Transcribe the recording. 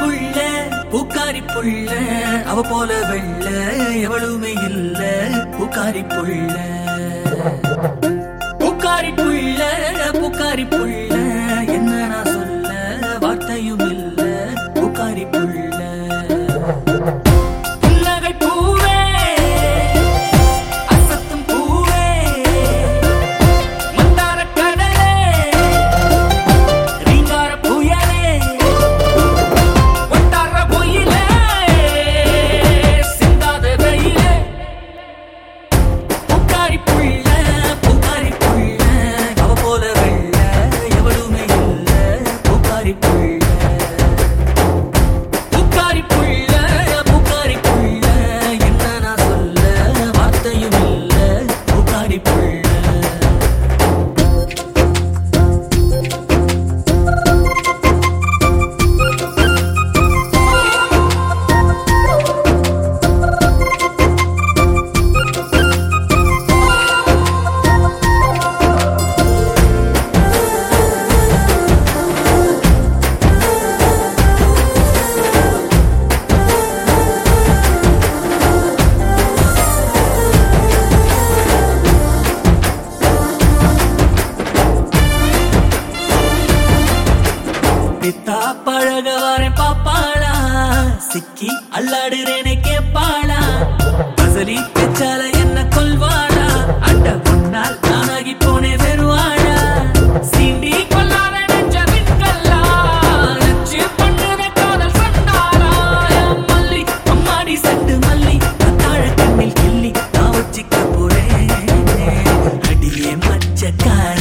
புள்ள பூக்காரி புள்ள அவ போல வெள்ள எவளுமே இல்ல பூக்காரி புள்ள பூக்காரி புள்ள பூக்காரி புள்ள என்ன நான் சொல்ல வார்த்தையும் இல்ல பூக்காரி புள்ள புன்னகை பூவே அசத்தும் பூவே மந்தார கடலே ரீங்கார புயலே ஒட்டார பொயிலே சிந்தாத வெயிலே பூக்காரி புள்ள பூக்காரி புள்ள அவ போல வெள்ள எவளுமே இல்ல பூக்காரி புள்ள பூக்காரி புள்ள பூக்காரி புள்ள என்ன நான் சொல்ல வார்த்தையும் இல்ல பூக்காரி புள்ள பித்தா பழக வரேன் பாப்பாளா சிக்கி அல்லாடுறேனே கேப்பாளா பசலி பெச்சால என்ன கொல்வாளா அண்ட முன்னால் நானாகி போனே வெறுவாளா சீண்டி கொல்லாத நெஞ்ச விண்கல்லா நச்சு பண்ணுத காதல் சண்டாளா மல்லி அம்மாடி சட்டு மல்லி கத்தாழ கண்ணில் கிள்ளி நான் வச்சிக்க போறேன் அடியே மச்சக்கார